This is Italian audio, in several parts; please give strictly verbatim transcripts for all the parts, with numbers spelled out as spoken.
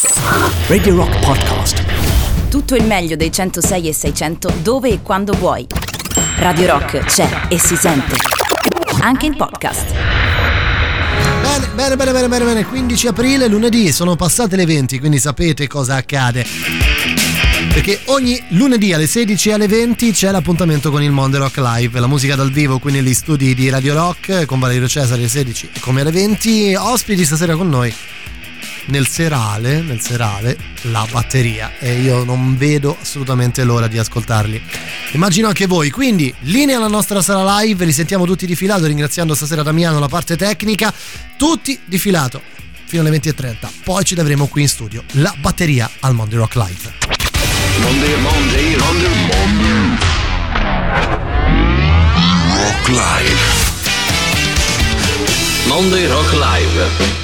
Radio Rock Podcast. Tutto il meglio dei centosei e seicento dove e quando vuoi. Radio Rock c'è e si sente. Anche in podcast. Bene, bene, bene, bene, bene, bene. quindici aprile, lunedì, sono passate le venti, quindi sapete cosa accade. Perché ogni lunedì alle sedici e alle venti c'è l'appuntamento con il Monday Rock Live, la musica dal vivo qui negli studi di Radio Rock con Valerio Cesari alle sedici e come alle venti. Ospiti stasera con noi nel serale, nel serale la batteria, e io non vedo assolutamente l'ora di ascoltarli. Immagino anche voi, quindi linea alla nostra sala live, li sentiamo tutti di filato, ringraziando stasera Damiano la parte tecnica, tutti di filato fino alle venti e trenta, poi ci avremo qui in studio la batteria al Monday Rock Live. Monday, Monday, Monday, Monday Rock Live. Monday Rock Live.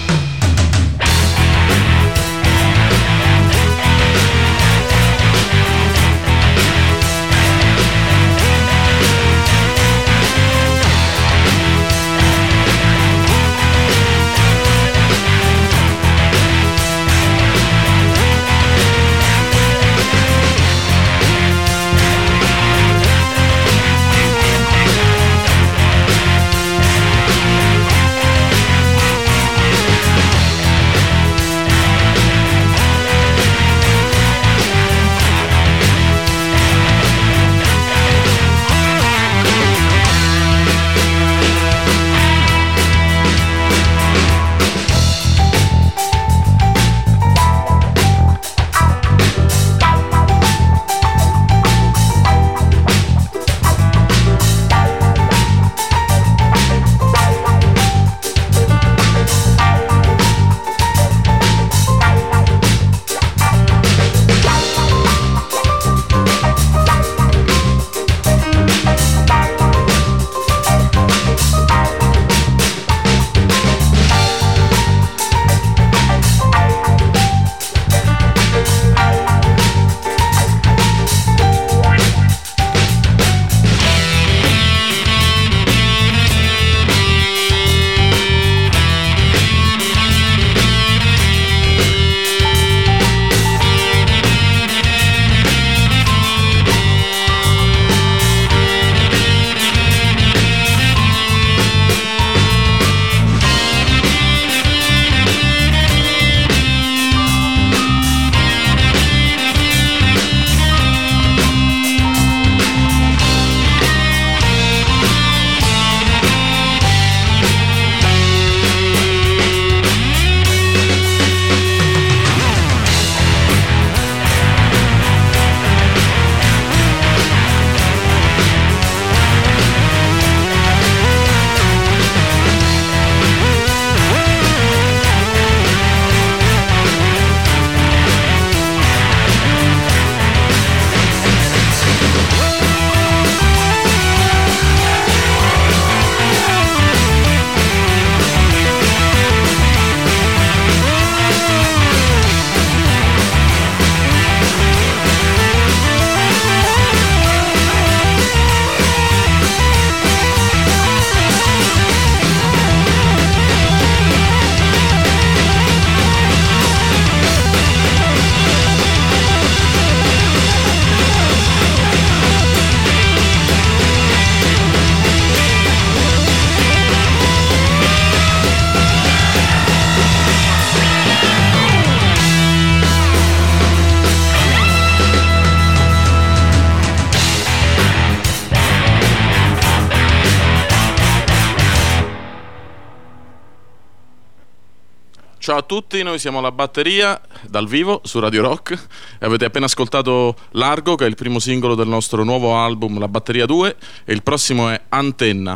Ciao a tutti, noi siamo La Batteria dal vivo su Radio Rock e avete appena ascoltato Largo, che è il primo singolo del nostro nuovo album La Batteria due, e il prossimo è Antenna.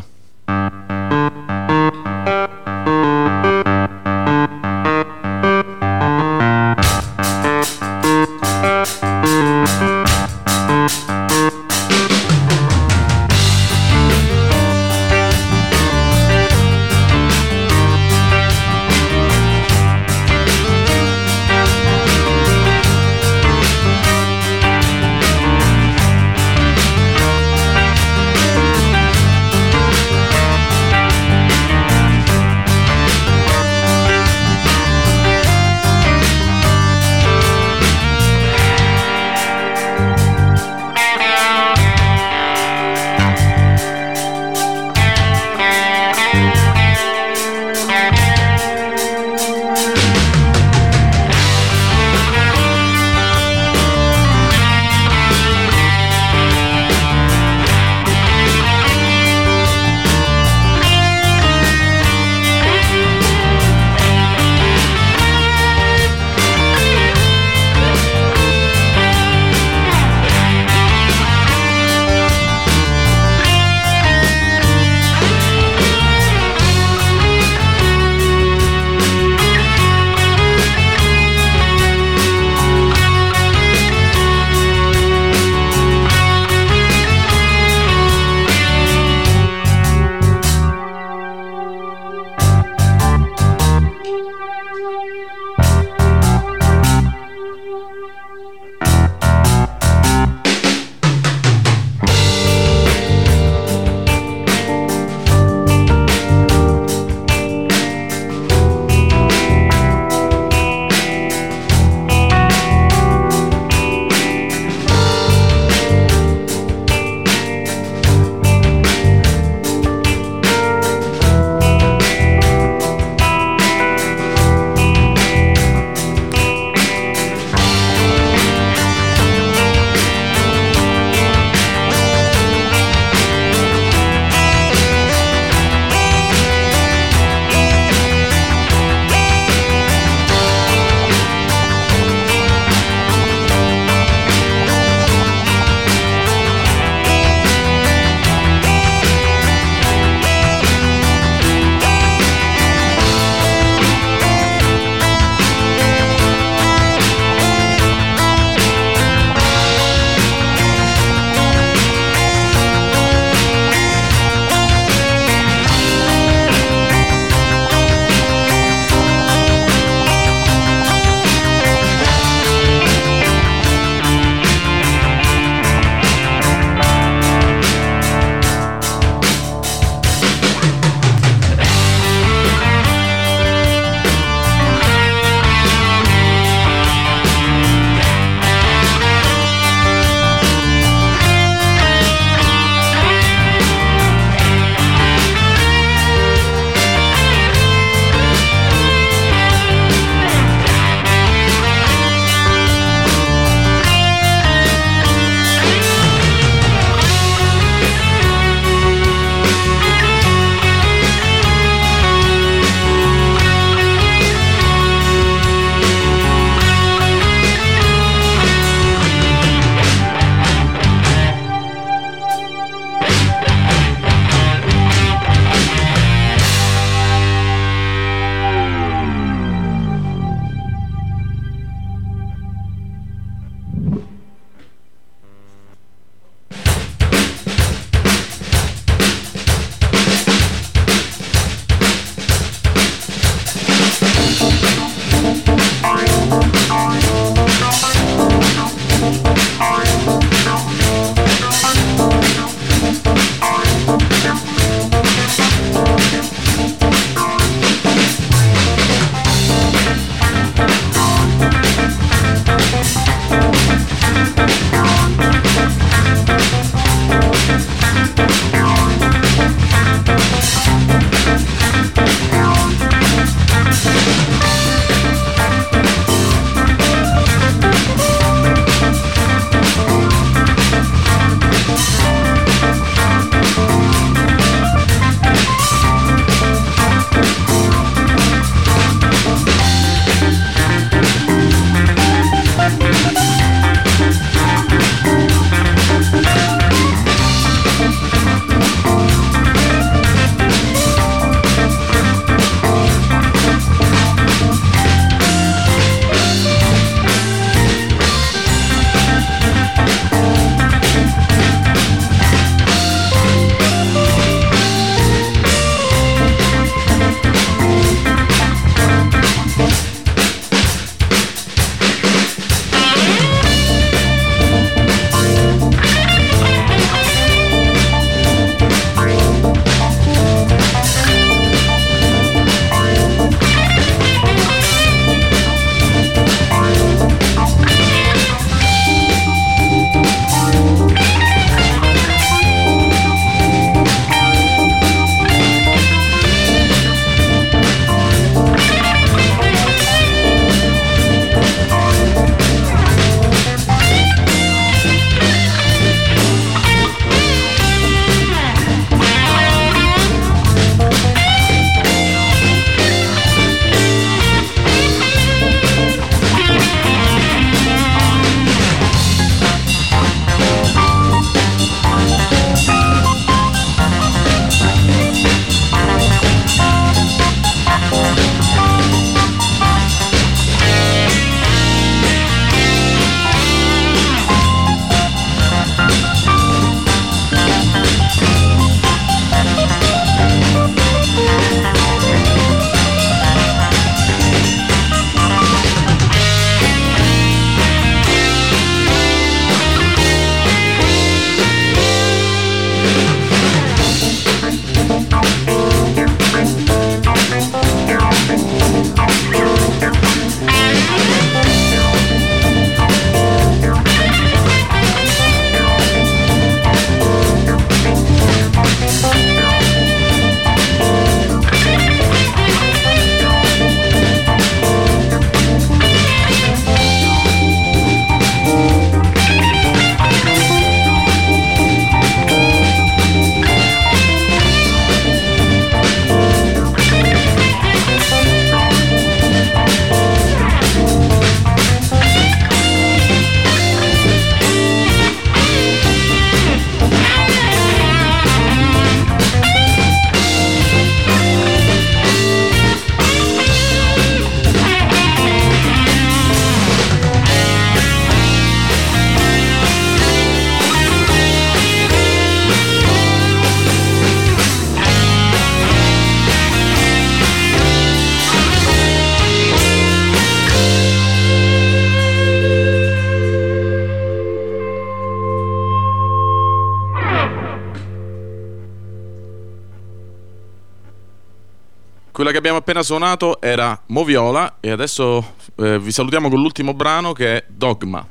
Quella che abbiamo appena suonato era Moviola e adesso eh, vi salutiamo con l'ultimo brano che è Dogma.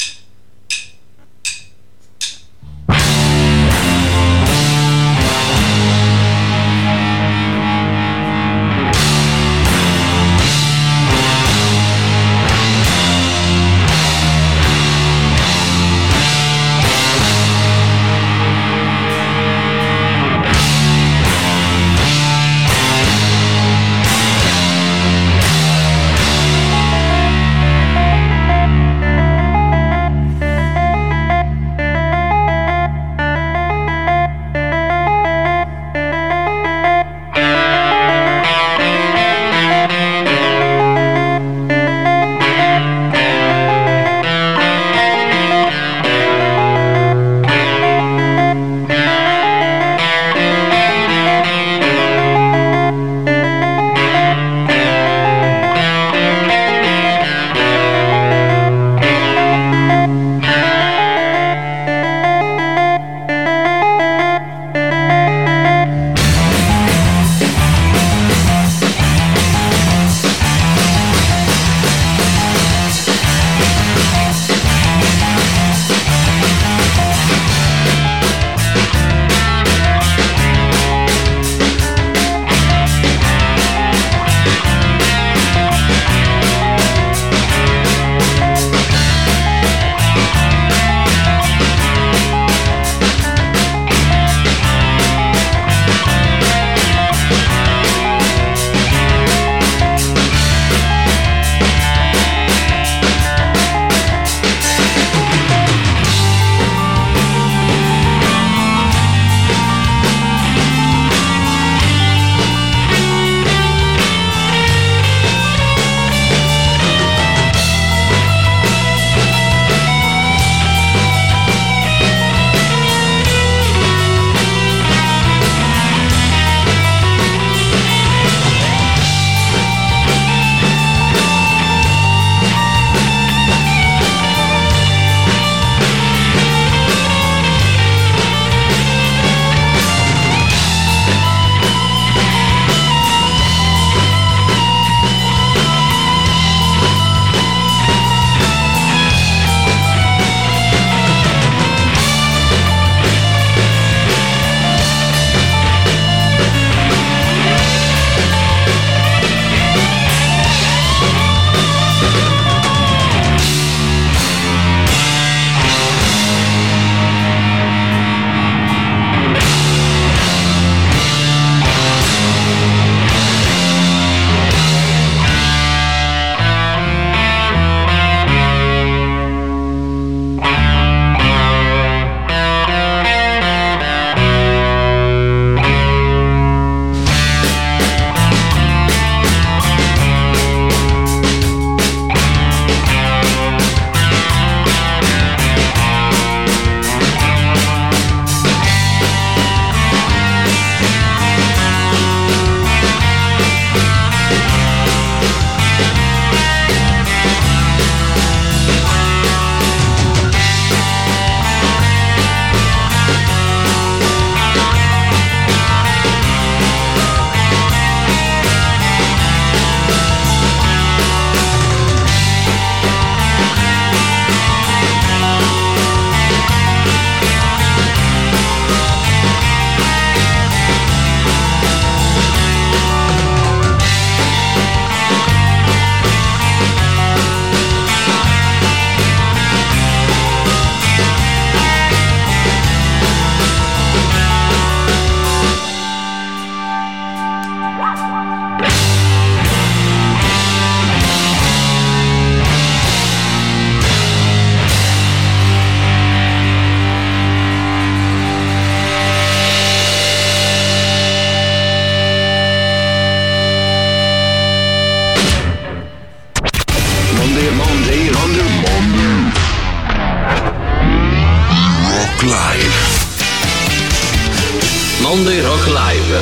Monday Rock Live.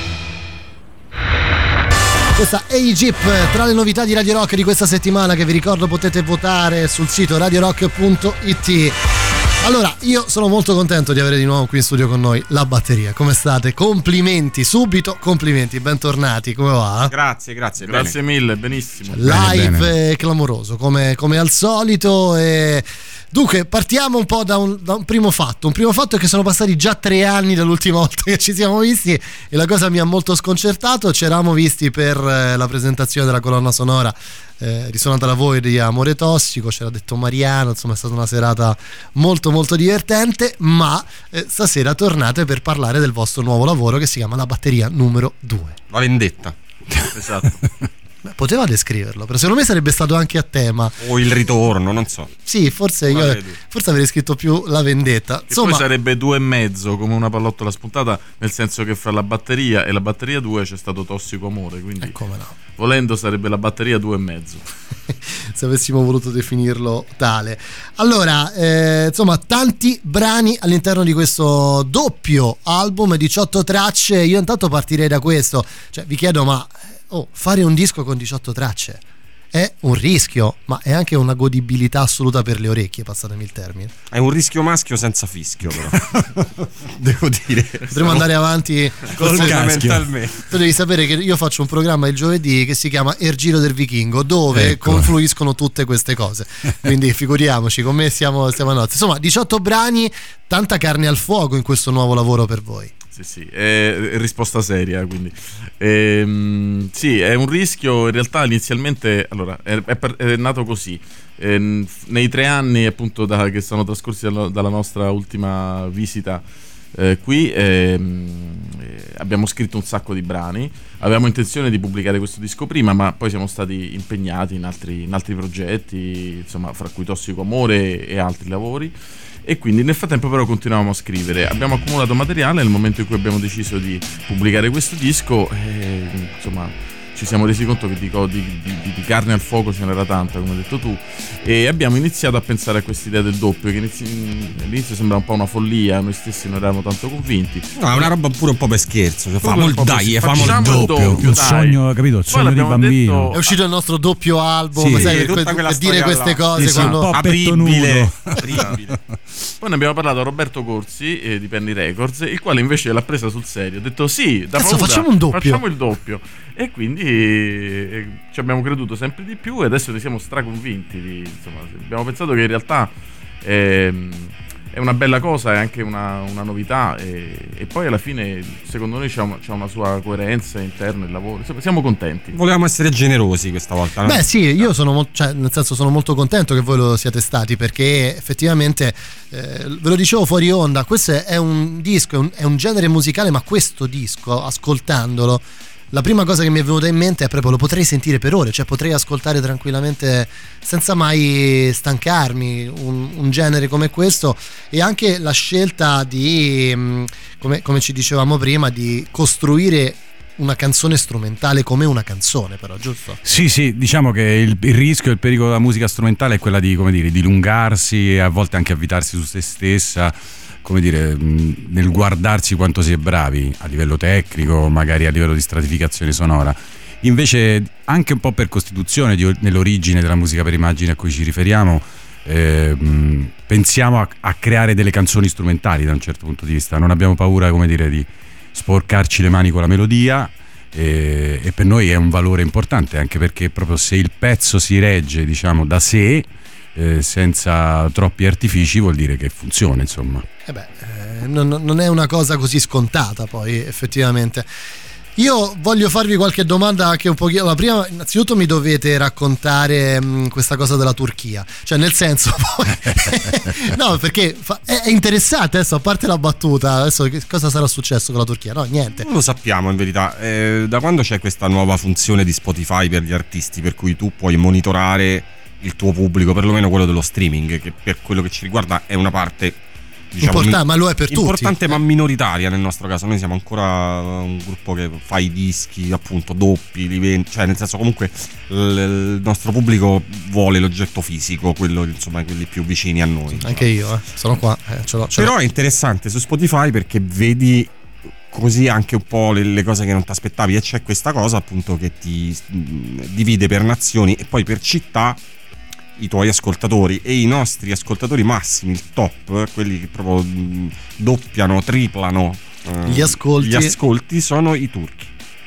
Questa A-Jeep tra le novità di Radio Rock di questa settimana, che vi ricordo potete votare sul sito radio rock punto it. Allora, io sono molto contento di avere di nuovo qui in studio con noi la batteria. Come state? Complimenti, subito complimenti, bentornati, come va? Grazie, grazie. Grazie bene. mille, benissimo. Live bene, bene. clamoroso, come, come al solito. E... Dunque, partiamo un po' da un, da un primo fatto. Un primo fatto è che sono passati già tre anni dall'ultima volta che ci siamo visti e la cosa mi ha molto sconcertato. Ci eravamo visti per eh, la presentazione della colonna sonora eh, risuonata da voi di Amore Tossico, c'era detto Mariano, insomma è stata una serata molto molto divertente, ma eh, stasera tornate per parlare del vostro nuovo lavoro che si chiama La Batteria numero due. La vendetta. Esatto. Beh, poteva descriverlo, però secondo me sarebbe stato anche a tema. O il ritorno, non so. Sì, forse Come io vedi? forse avrei scritto più La Vendetta. E Insomma, poi sarebbe due e mezzo, come una pallottola spuntata, nel senso che fra la batteria e la batteria due c'è stato Tossico Amore, quindi eh, come no. volendo sarebbe la batteria due e mezzo. Se avessimo voluto definirlo tale. Allora, eh, insomma, tanti brani all'interno di questo doppio album, diciotto tracce. Io intanto partirei da questo. Cioè, vi chiedo, ma oh, fare un disco con diciotto tracce è un rischio, ma è anche una godibilità assoluta per le orecchie, passatemi il termine. È un rischio maschio senza fischio, però. Devo dire. Potremmo andare avanti Fondamentalmente. Tu devi sapere che io faccio un programma il giovedì che si chiama Er Giro del Vichingo, dove Ecco. confluiscono tutte queste cose. Quindi figuriamoci, con me siamo, siamo a nozze. Insomma, diciotto brani, tanta carne al fuoco in questo nuovo lavoro per voi. Sì, sì, è risposta seria, quindi ehm, sì, è un rischio. In realtà inizialmente allora è, è, è nato così. Ehm, nei tre anni appunto da, che sono trascorsi dalla, dalla nostra ultima visita eh, qui ehm, eh, abbiamo scritto un sacco di brani. Avevamo intenzione di pubblicare questo disco prima, ma poi siamo stati impegnati in altri, in altri progetti, insomma, fra cui Tossico Amore e altri lavori. E quindi nel frattempo però continuavamo a scrivere. Abbiamo accumulato materiale nel momento in cui abbiamo deciso di pubblicare questo disco e, insomma, ci siamo resi conto che di, di, di, di carne al fuoco ce n'era tanta, come hai detto tu, e abbiamo iniziato a pensare a questa idea del doppio che inizi, all'inizio sembrava un po' una follia, noi stessi non eravamo tanto convinti. No, è una roba pure un po' per scherzo, cioè, Proprio famo un il po' dai, per- famo il facciamo il doppio. doppio. Un dai. sogno, capito? Il Poi sogno di l'abbiamo bambino. detto- È uscito il nostro doppio album, Sì, sai, tutta per, quella per dire storia queste là. cose Sì, sì, quando... un po' a petto Apribile. nudo. Apribile. Poi ne abbiamo parlato a Roberto Corsi eh, di Penny Records, il quale invece l'ha presa sul serio, ha detto sì, da Cazzo, paura, facciamo un doppio. facciamo il doppio. E quindi eh, ci abbiamo creduto sempre di più e adesso ne siamo straconvinti di, insomma, abbiamo pensato che in realtà ehm, è una bella cosa, è anche una, una novità e, e poi alla fine secondo noi c'ha una, c'ha una sua coerenza interna il lavoro, insomma, siamo contenti. Volevamo essere generosi questa volta, no? Beh sì, io sono molto, cioè, nel senso sono molto contento che voi lo siate stati, perché effettivamente eh, ve lo dicevo fuori onda, questo è un disco, è un, è un genere musicale, ma questo disco, ascoltandolo, la prima cosa che mi è venuta in mente è proprio lo potrei sentire per ore, cioè potrei ascoltare tranquillamente senza mai stancarmi un, un genere come questo, e anche la scelta di, mh, come, come ci dicevamo prima, di costruire una canzone strumentale come una canzone, però, giusto? Sì, sì, diciamo che il, il rischio e il pericolo della musica strumentale è quella di, come dire, dilungarsi e a volte anche avvitarsi su se stessa, come dire, mh, nel guardarsi quanto si è bravi a livello tecnico, magari a livello di stratificazione sonora. Invece, anche un po' per costituzione, di, nell'origine della musica per immagine a cui ci riferiamo, eh, mh, pensiamo a, a creare delle canzoni strumentali da un certo punto di vista. Non abbiamo paura, come dire, di sporcarci le mani con la melodia, e, e per noi è un valore importante, anche perché proprio se il pezzo si regge, diciamo, da sé, eh, senza troppi artifici, vuol dire che funziona, insomma. Eh beh, eh, non, non è una cosa così scontata poi, effettivamente. Io voglio farvi qualche domanda anche un pochino. La prima, innanzitutto mi dovete raccontare mh, questa cosa della Turchia, cioè nel senso poi no, perché fa, è, è interessante adesso, a parte la battuta, adesso che cosa sarà successo con la Turchia? No, niente. Non lo sappiamo in verità. Eh, da quando c'è questa nuova funzione di Spotify per gli artisti, per cui tu puoi monitorare il tuo pubblico, perlomeno quello dello streaming, che per quello che ci riguarda è una parte, diciamo, Importante, ma lo è per tutti. importante ma minoritaria nel nostro caso. Noi siamo ancora un gruppo che fa i dischi appunto doppi, li vende, cioè nel senso comunque l- il nostro pubblico vuole l'oggetto fisico, quello, insomma, quelli più vicini a noi. Anche io, eh, sono qua, eh, ce l'ho, ce l'ho. Però è interessante su Spotify perché vedi così anche un po' le, le cose che non ti aspettavi, e c'è questa cosa appunto che ti mh, divide per nazioni e poi per città, i tuoi ascoltatori e i nostri ascoltatori massimi, il top, quelli che proprio mh, doppiano, triplano eh, gli ascolti. gli ascolti, sono i turchi.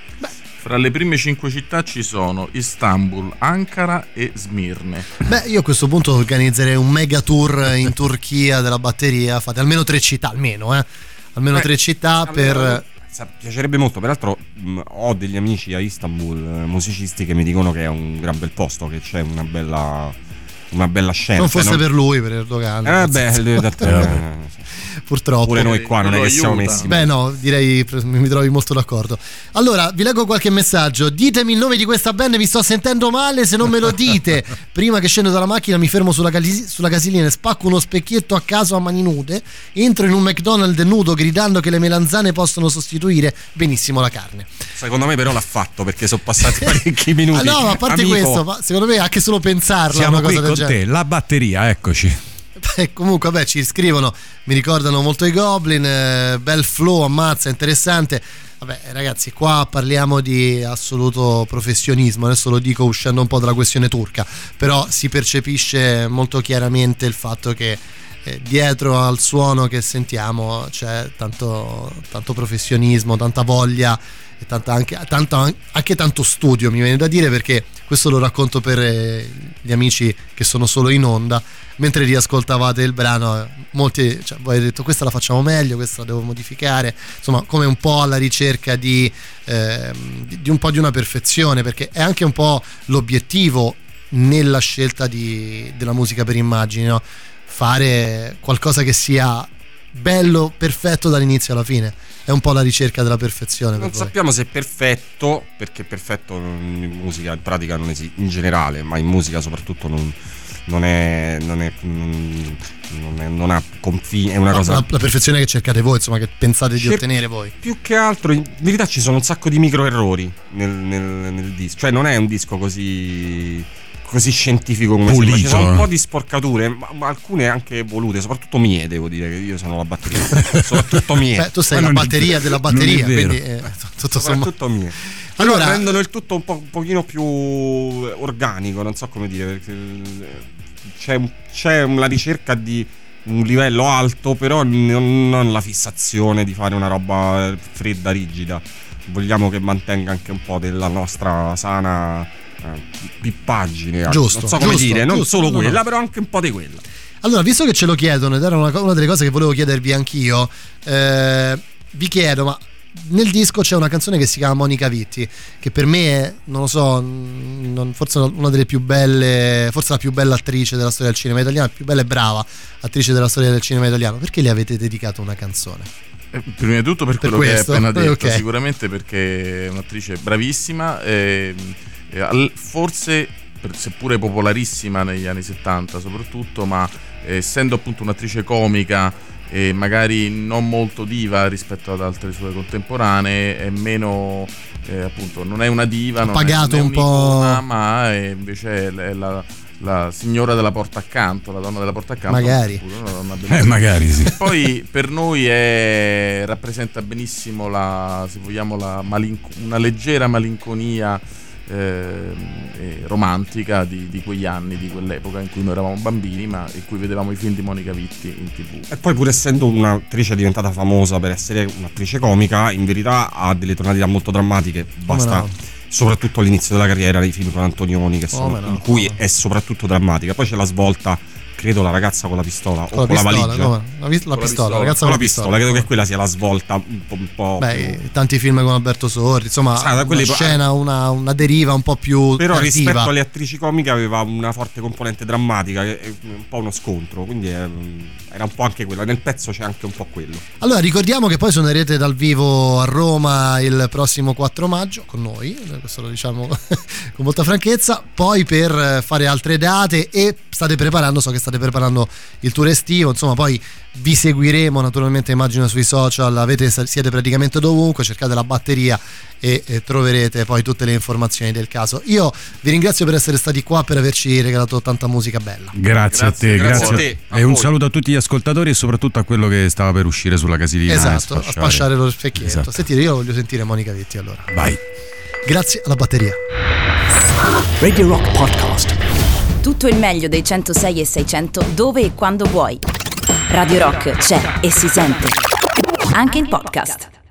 Fra le prime cinque città ci sono Istanbul, Ankara e Smirne. Beh, io a questo punto organizzerei un mega tour in Turchia della batteria. Fate almeno tre città, almeno, eh. Almeno Beh, tre città per... Me, piacerebbe molto. Peraltro mh, ho degli amici a Istanbul, eh, musicisti, che mi dicono che è un gran bel posto, che c'è una bella, una bella scena. Non fosse non... per lui, per Erdogan. Eh beh, d'altronde... Purtroppo pure noi qua non è che siamo messi. Beh no, direi mi trovi molto d'accordo. Allora vi leggo qualche messaggio. Ditemi il nome di questa band, mi sto sentendo male se non me lo dite. Prima che scendo dalla macchina mi fermo sulla, cal- sulla casilina e spacco uno specchietto a caso a mani nude. Entro in un McDonald's nudo gridando che le melanzane possono sostituire benissimo la carne. Secondo me però l'ha fatto, perché sono passati parecchi minuti. Ah, no, ma a parte Amico, questo, ma secondo me anche solo pensarla siamo una qui cosa con del te, genere. la batteria, eccoci. Beh, comunque vabbè, ci scrivono, mi ricordano molto i Goblin, eh, bel flow, ammazza, interessante. Vabbè ragazzi, qua parliamo di assoluto professionismo, adesso lo dico uscendo un po' dalla questione turca, però si percepisce molto chiaramente il fatto che eh, dietro al suono che sentiamo c'è tanto, tanto professionismo, tanta voglia e tanta anche, tanto, anche tanto studio, mi viene da dire, perché questo lo racconto per eh, gli amici che sono solo in onda. Mentre riascoltavate il brano, molti, cioè, voi avete detto questa la facciamo meglio, questa la devo modificare, insomma, come un po' alla ricerca di, eh, di, di un po' di una perfezione, perché è anche un po' l'obiettivo nella scelta di, della musica per immagini, no? Fare qualcosa che sia bello, perfetto dall'inizio alla fine. È un po' la ricerca della perfezione. Non per voi. sappiamo se è perfetto, perché perfetto in musica in pratica non esiste, in generale, ma in musica soprattutto non, non è non è non, è, non ha confini, è una no, cosa, la, la perfezione che cercate voi, insomma, che pensate di Cer- ottenere voi. Più che altro in verità ci sono un sacco di micro errori nel, nel, nel disco, cioè non è un disco così così scientifico come pulito, sembra. Ci sono un eh. po' di sporcature, ma, ma alcune anche volute, soprattutto mie, devo dire che io sono la batteria. Soprattutto mie. Beh, tu sei Ma la non è batteria vero, della non è batteria, vero. quindi eh, tutto sommato. Soprattutto mie. Allora- Allora rendono il tutto un po' un pochino più organico, non so come dire, perché c'è, c'è una ricerca di un livello alto, però non, non la fissazione di fare una roba fredda, rigida. Vogliamo che mantenga anche un po' della nostra sana eh, pippaggine, Giusto, non so come giusto, dire, non giusto, solo no, quella, no. però anche un po' di quella. Allora, visto che ce lo chiedono, ed era una, una delle cose che volevo chiedervi anch'io, eh, vi chiedo, ma nel disco c'è una canzone che si chiama Monica Vitti, che per me è, non lo so, non, forse una delle più belle, forse la più bella attrice della storia del cinema italiano, la più bella e brava attrice della storia del cinema italiano. Perché le avete dedicato una canzone? Eh, Prima di tutto per, Per quello questo? che hai appena Eh, detto, ok. sicuramente perché è un'attrice bravissima, e, e al- forse per- seppure popolarissima negli anni settanta soprattutto, ma eh, essendo appunto un'attrice comica e magari non molto diva rispetto ad altre sue contemporanee, è meno eh, appunto non è una diva, Ha non pagato è, non un è po'. un'icona, ma è invece è la, la signora della porta accanto, la donna della porta accanto, Magari. una donna Eh, bellissima. magari sì. Poi per noi è, rappresenta benissimo la, se vogliamo, la malinco- una leggera malinconia eh, eh, romantica di, di quegli anni, di quell'epoca in cui noi eravamo bambini, ma in cui vedevamo i film di Monica Vitti in tv. E poi, pur essendo un'attrice diventata famosa per essere un'attrice comica, in verità ha delle tonalità molto drammatiche. Basta, no? soprattutto all'inizio della carriera nei film con Antonioni, che sono, Come no, in cui come no. è soprattutto drammatica. Poi c'è la svolta, credo, la ragazza con la pistola Con o la con la pistola, valigia. come? La, vis- la Con la pistola, pistola. la ragazza Con la con pistola, credo che quella sia la svolta un po', un po' più- Beh, tanti film con Alberto Sordi, insomma, Sa, da una quelli- scena, una, una deriva un po' più Però tardiva. rispetto alle attrici comiche aveva una forte componente drammatica, che è un po' uno scontro, quindi è- era un po' anche quella. Nel pezzo c'è anche un po' quello. Allora, ricordiamo che poi suonerete dal vivo a Roma il prossimo quattro maggio con noi, questo lo diciamo con molta franchezza, poi per fare altre date, e state preparando, so che state preparando il tour estivo, insomma, poi vi seguiremo naturalmente, immagino, sui social, avete, siete praticamente dovunque, cercate la batteria e, e troverete poi tutte le informazioni del caso. Io vi ringrazio per essere stati qua, per averci regalato tanta musica bella. Grazie, a te, Grazie, grazie, grazie a a te. te, a E un voi. saluto a tutti gli ascoltatori e soprattutto a quello che stava per uscire sulla casilina. Esatto, e a spacciare lo specchietto. Esatto. Sentite, io voglio sentire Monica Vitti allora. Vai. Grazie alla batteria. Radio Rock Podcast. Tutto il meglio dei centosei e seicento dove e quando vuoi. Radio Rock c'è e si sente. Anche in podcast.